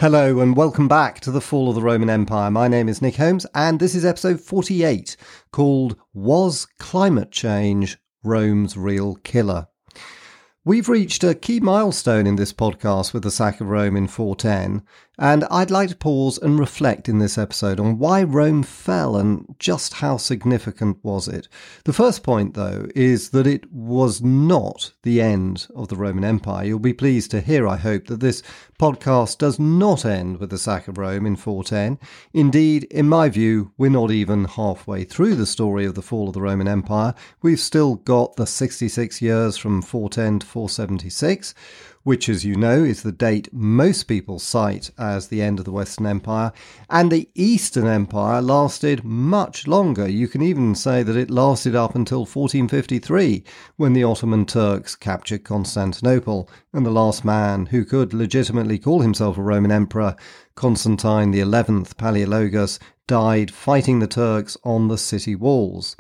Hello and welcome back to the Fall of the Roman Empire. My name is Nick Holmes and this is episode 48 called Was Climate Change Rome's Real Killer? We've reached a key milestone in this podcast with the sack of Rome in 410, and I'd like to pause and reflect in this episode on why Rome fell and just how significant was it. The first point, though, is that it was not the end of the Roman Empire. You'll be pleased to hear, I hope, that this podcast does not end with the sack of Rome in 410. Indeed, in my view, we're not even halfway through the story of the fall of the Roman Empire. We've still got the 66 years from 410 to 476, which, as you know, is the date most people cite as the end of the Western Empire, and the Eastern Empire lasted much longer. You can even say that it lasted up until 1453, when the Ottoman Turks captured Constantinople, and the last man who could legitimately call himself a Roman emperor, Constantine XI Palaeologus, died fighting the Turks on the city walls.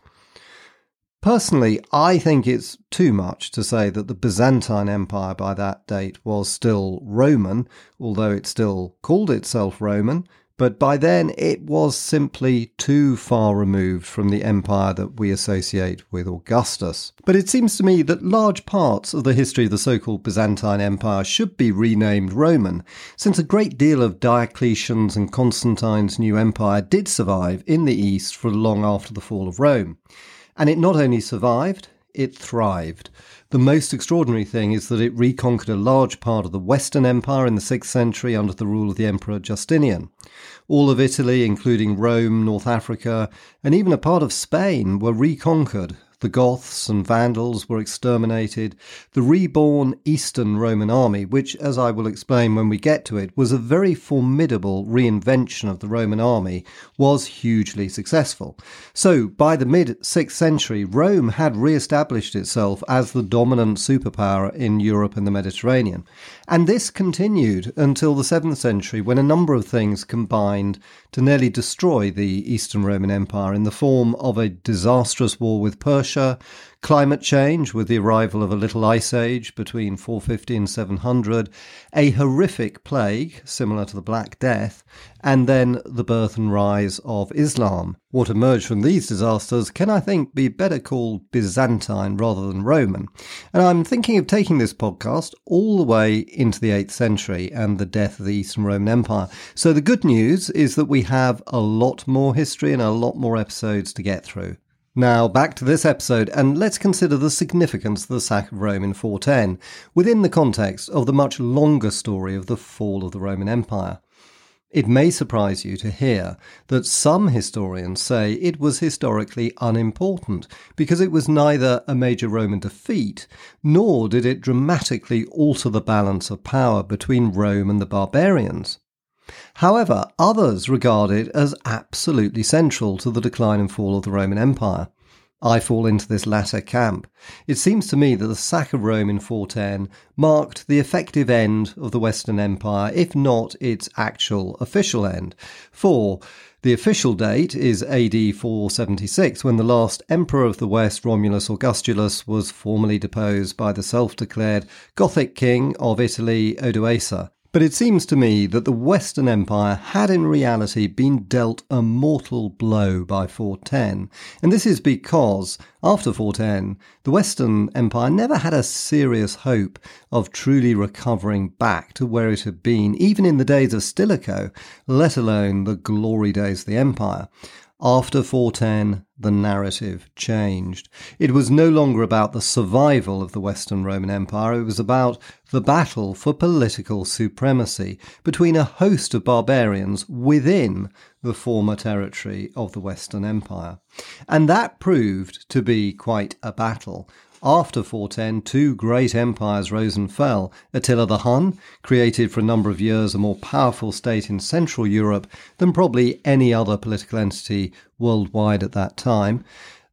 Personally, I think it's too much to say that the Byzantine Empire by that date was still Roman, although it still called itself Roman, but by then it was simply too far removed from the empire that we associate with Augustus. But it seems to me that large parts of the history of the so-called Byzantine Empire should be renamed Roman, since a great deal of Diocletian's and Constantine's new empire did survive in the East for long after the fall of Rome. And it not only survived, it thrived. The most extraordinary thing is that it reconquered a large part of the Western Empire in the 6th century under the rule of the Emperor Justinian. All of Italy, including Rome, North Africa, and even a part of Spain were reconquered. The Goths and Vandals were exterminated. The reborn Eastern Roman army, which, as I will explain when we get to it, was a very formidable reinvention of the Roman army, was hugely successful. So, by the mid-6th century, Rome had re-established itself as the dominant superpower in Europe and the Mediterranean. And this continued until the 7th century, when a number of things combined to nearly destroy the Eastern Roman Empire in the form of a disastrous war with Persia, climate change with the arrival of a little ice age between 450 and 700, a horrific plague similar to the Black Death, and then the birth and rise of Islam. What emerged from these disasters can, I think, be better called Byzantine rather than Roman. And I'm thinking of taking this podcast all the way into the 8th century and the death of the Eastern Roman Empire. So the good news is that we have a lot more history and a lot more episodes to get through. Now, back to this episode, and let's consider the significance of the sack of Rome in 410 within the context of the much longer story of the fall of the Roman Empire. It may surprise you to hear that some historians say it was historically unimportant because it was neither a major Roman defeat, nor did it dramatically alter the balance of power between Rome and the barbarians. However, others regard it as absolutely central to the decline and fall of the Roman Empire. I fall into this latter camp. It seems to me that the sack of Rome in 410 marked the effective end of the Western Empire, if not its actual official end. For the official date is AD 476, when the last emperor of the West, Romulus Augustulus, was formally deposed by the self-declared Gothic king of Italy, Odoacer. But it seems to me that the Western Empire had in reality been dealt a mortal blow by 410. And this is because, after 410, the Western Empire never had a serious hope of truly recovering back to where it had been, even in the days of Stilicho, let alone the glory days of the empire. After 410, the narrative changed. It was no longer about the survival of the Western Roman Empire, it was about the battle for political supremacy between a host of barbarians within the former territory of the Western Empire. And that proved to be quite a battle. After 410, two great empires rose and fell. Attila the Hun created for a number of years a more powerful state in Central Europe than probably any other political entity worldwide at that time.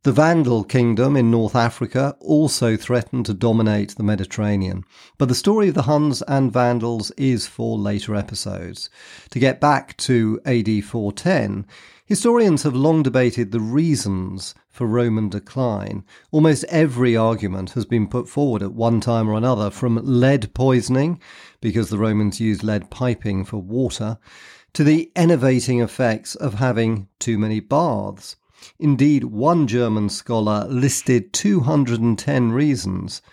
The Vandal kingdom in North Africa also threatened to dominate the Mediterranean, but the story of the Huns and Vandals is for later episodes. To get back to AD 410, historians have long debated the reasons for Roman decline. Almost every argument has been put forward at one time or another, from lead poisoning, because the Romans used lead piping for water, to the enervating effects of having too many baths. Indeed, one German scholar listed 210 reasons.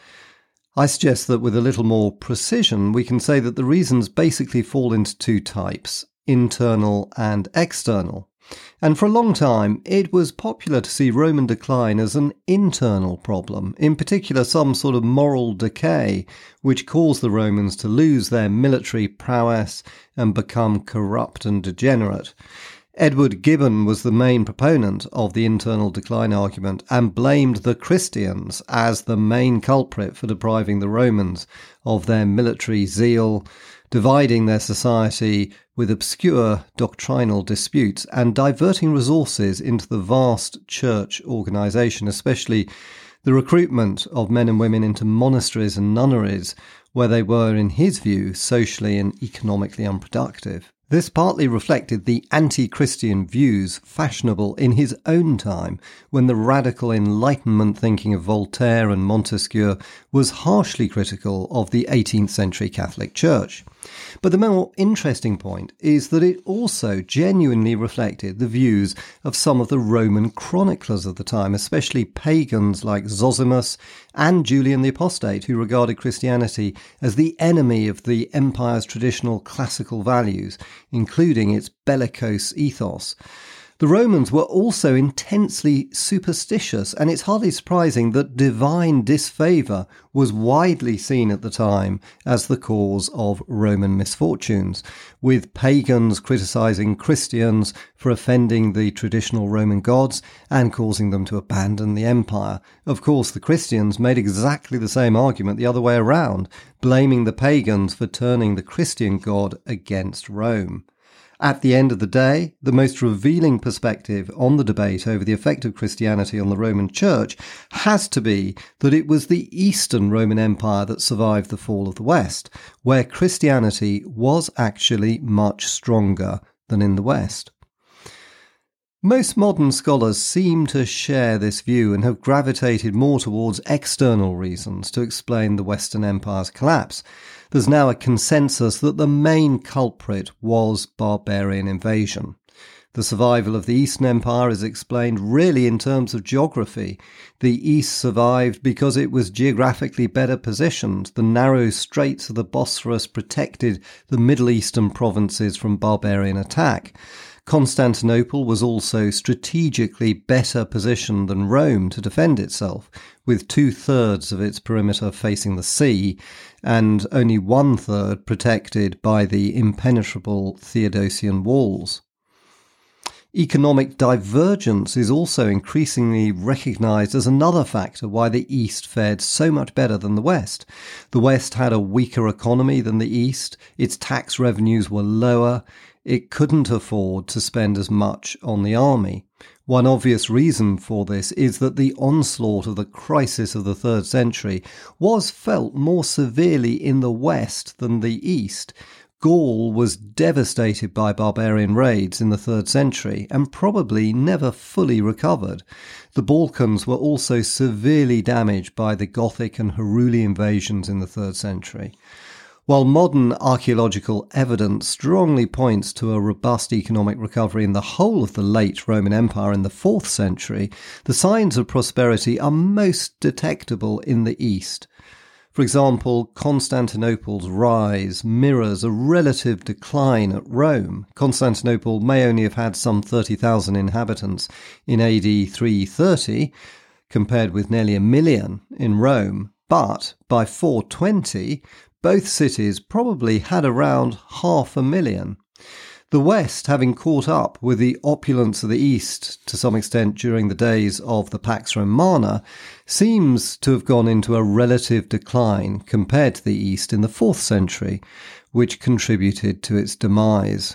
I suggest that with a little more precision, we can say that the reasons basically fall into two types, internal and external. And for a long time, it was popular to see Roman decline as an internal problem, in particular some sort of moral decay, which caused the Romans to lose their military prowess and become corrupt and degenerate. Edward Gibbon was the main proponent of the internal decline argument and blamed the Christians as the main culprit for depriving the Romans of their military zeal, dividing their society with obscure doctrinal disputes, and diverting resources into the vast church organisation, especially the recruitment of men and women into monasteries and nunneries, where they were, in his view, socially and economically unproductive. This partly reflected the anti-Christian views fashionable in his own time, when the radical Enlightenment thinking of Voltaire and Montesquieu was harshly critical of the 18th century Catholic Church. But the more interesting point is that it also genuinely reflected the views of some of the Roman chroniclers of the time, especially pagans like Zosimus and Julian the Apostate, who regarded Christianity as the enemy of the empire's traditional classical values, including its bellicose ethos. The Romans were also intensely superstitious, and it's hardly surprising that divine disfavour was widely seen at the time as the cause of Roman misfortunes, with pagans criticising Christians for offending the traditional Roman gods and causing them to abandon the empire. Of course, the Christians made exactly the same argument the other way around, blaming the pagans for turning the Christian god against Rome. At the end of the day, the most revealing perspective on the debate over the effect of Christianity on the Roman Church has to be that it was the Eastern Roman Empire that survived the fall of the West, where Christianity was actually much stronger than in the West. Most modern scholars seem to share this view and have gravitated more towards external reasons to explain the Western Empire's collapse. There's now a consensus that the main culprit was barbarian invasion. The survival of the Eastern Empire is explained really in terms of geography. The East survived because it was geographically better positioned. The narrow straits of the Bosphorus protected the Middle Eastern provinces from barbarian attack. Constantinople was also strategically better positioned than Rome to defend itself, with 2/3 of its perimeter facing the sea and only 1/3 protected by the impenetrable Theodosian walls. Economic divergence is also increasingly recognised as another factor why the East fared so much better than the West. The West had a weaker economy than the East, its tax revenues were lower, it couldn't afford to spend as much on the army. One obvious reason for this is that the onslaught of the crisis of the 3rd century was felt more severely in the West than the East. Gaul was devastated by barbarian raids in the 3rd century and probably never fully recovered. The Balkans were also severely damaged by the Gothic and Heruli invasions in the 3rd century. While modern archaeological evidence strongly points to a robust economic recovery in the whole of the late Roman Empire in the 4th century, the signs of prosperity are most detectable in the East. For example, Constantinople's rise mirrors a relative decline at Rome. Constantinople may only have had some 30,000 inhabitants in AD 330, compared with nearly 1 million in Rome, but by 420, both cities probably had around 500,000. The West, having caught up with the opulence of the East to some extent during the days of the Pax Romana, seems to have gone into a relative decline compared to the East in the 4th century, which contributed to its demise.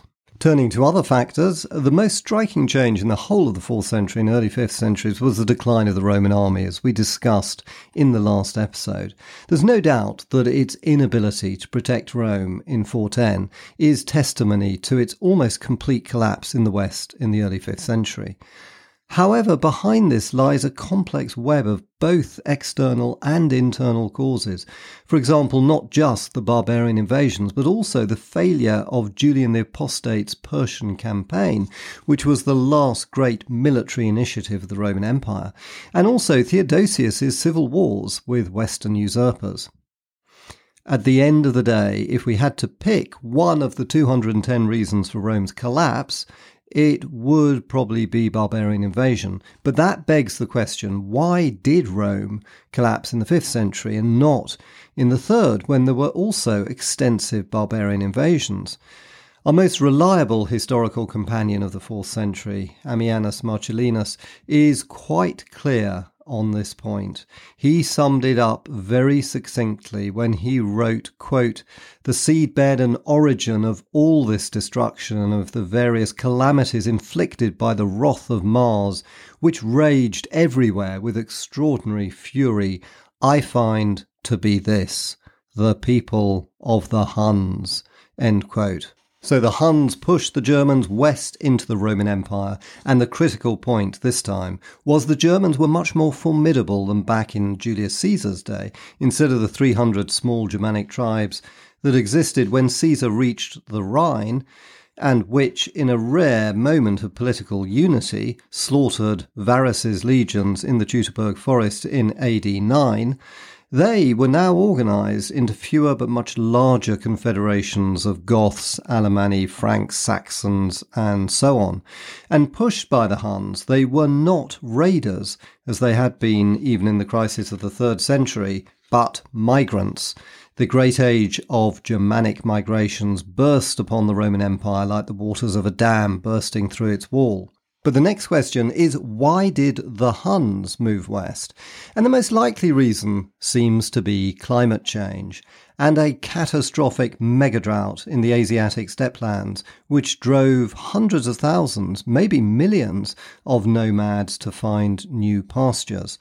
Turning to other factors, the most striking change in the whole of the 4th century and early 5th centuries was the decline of the Roman army, as we discussed in the last episode. There's no doubt that its inability to protect Rome in 410 is testimony to its almost complete collapse in the West in the early 5th century. However, behind this lies a complex web of both external and internal causes. For example, not just the barbarian invasions, but also the failure of Julian the Apostate's Persian campaign, which was the last great military initiative of the Roman Empire, and also Theodosius's civil wars with Western usurpers. At the end of the day, if we had to pick one of the 210 reasons for Rome's collapse, it would probably be barbarian invasion. But that begs the question, why did Rome collapse in the 5th century and not in the 3rd, when there were also extensive barbarian invasions? Our most reliable historical companion of the 4th century, Ammianus Marcellinus, is quite clear on this point. He summed it up very succinctly when he wrote, quote, "The seedbed and origin of all this destruction and of the various calamities inflicted by the wrath of Mars, which raged everywhere with extraordinary fury, I find to be this, the people of the Huns," end quote. So the Huns pushed the Germans west into the Roman Empire, and the critical point this time was the Germans were much more formidable than back in Julius Caesar's day. Instead of the 300 small Germanic tribes that existed when Caesar reached the Rhine, and which, in a rare moment of political unity, slaughtered Varus's legions in the Teutoburg forest in AD 9, they were now organised into fewer but much larger confederations of Goths, Alemanni, Franks, Saxons, and so on. And pushed by the Huns, they were not raiders, as they had been even in the crisis of the 3rd century, but migrants. The great age of Germanic migrations burst upon the Roman Empire like the waters of a dam bursting through its wall. But the next question is, why did the Huns move west? And the most likely reason seems to be climate change and a catastrophic megadrought in the Asiatic steppelands, which drove hundreds of thousands, maybe millions, of nomads to find new pastures.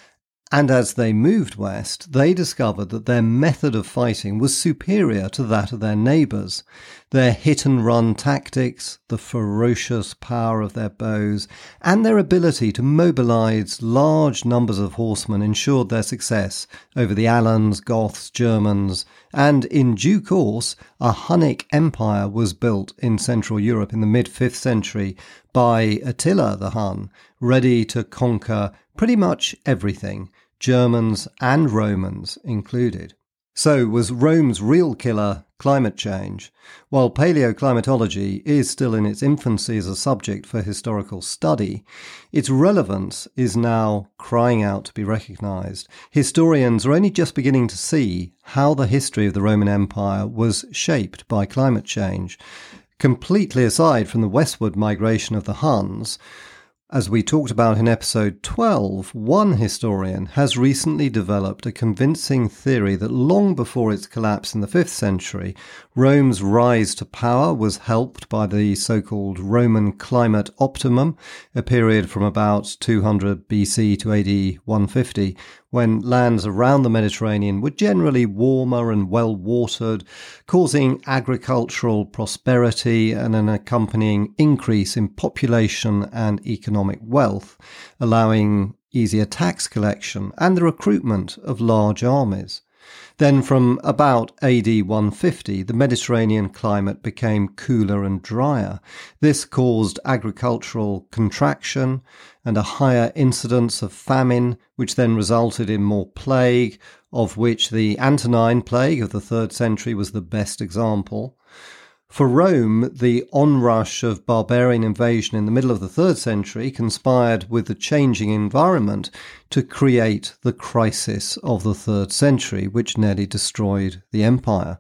And as they moved west, they discovered that their method of fighting was superior to that of their neighbours. Their hit-and-run tactics, the ferocious power of their bows, and their ability to mobilise large numbers of horsemen ensured their success over the Alans, Goths, Germans, and in due course a Hunnic empire was built in Central Europe in the mid-5th century by Attila the Hun, ready to conquer pretty much everything, Germans and Romans included. So was Rome's real killer climate change? While paleoclimatology is still in its infancy as a subject for historical study, its relevance is now crying out to be recognised. Historians are only just beginning to see how the history of the Roman Empire was shaped by climate change. Completely aside from the westward migration of the Huns, as we talked about in episode 12, one historian has recently developed a convincing theory that long before its collapse in the 5th century, Rome's rise to power was helped by the so-called Roman climate optimum, a period from about 200 BC to AD 150, when lands around the Mediterranean were generally warmer and well-watered, causing agricultural prosperity and an accompanying increase in population and economic wealth, allowing easier tax collection and the recruitment of large armies. Then from about AD 150, the Mediterranean climate became cooler and drier. This caused agricultural contraction and a higher incidence of famine, which then resulted in more plague, of which the Antonine plague of the 3rd century was the best example. For Rome, the onrush of barbarian invasion in the middle of the 3rd century conspired with the changing environment to create the crisis of the 3rd century, which nearly destroyed the empire.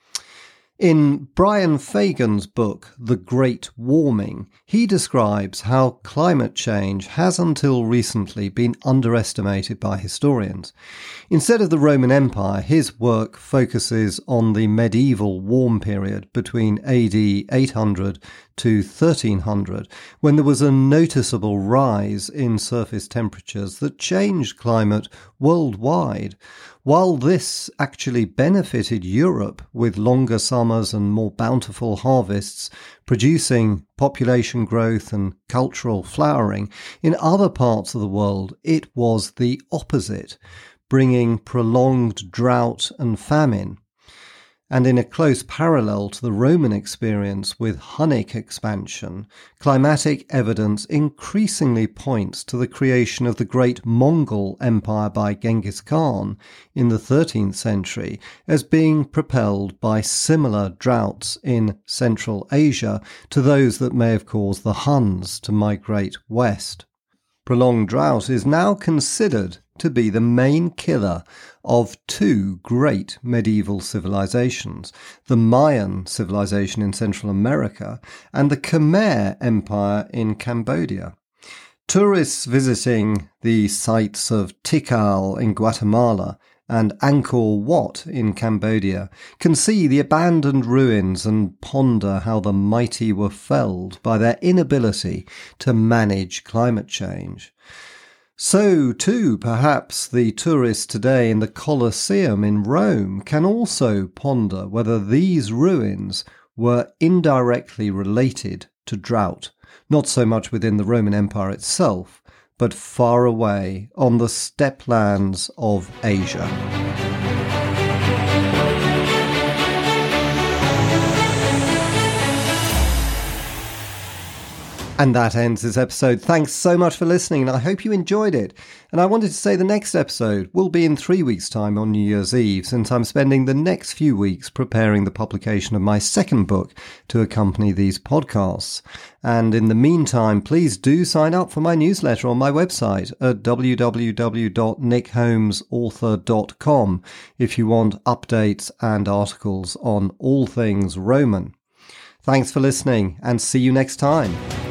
In Brian Fagan's book, The Great Warming, he describes how climate change has until recently been underestimated by historians. Instead of the Roman Empire, his work focuses on the medieval warm period between AD 800 to 1300, when there was a noticeable rise in surface temperatures that changed climate worldwide. While this actually benefited Europe with longer summers and more bountiful harvests, producing population growth and cultural flowering, in other parts of the world it was the opposite, bringing prolonged drought and famine. And in a close parallel to the Roman experience with Hunnic expansion, climatic evidence increasingly points to the creation of the great Mongol Empire by Genghis Khan in the 13th century as being propelled by similar droughts in Central Asia to those that may have caused the Huns to migrate west. Prolonged drought is now considered to be the main killer of two great medieval civilizations, the Mayan civilization in Central America and the Khmer Empire in Cambodia. Tourists visiting the sites of Tikal in Guatemala and Angkor Wat in Cambodia can see the abandoned ruins and ponder how the mighty were felled by their inability to manage climate change. So, too, perhaps the tourist today in the Colosseum in Rome can also ponder whether these ruins were indirectly related to drought, not so much within the Roman Empire itself, but far away on the steppe lands of Asia. And that ends this episode. Thanks so much for listening, and I hope you enjoyed it. And I wanted to say the next episode will be in 3 weeks' time on New Year's Eve, since I'm spending the next few weeks preparing the publication of my second book to accompany these podcasts. And in the meantime, please do sign up for my newsletter on my website at www.nickholmesauthor.com if you want updates and articles on all things Roman. Thanks for listening, and see you next time.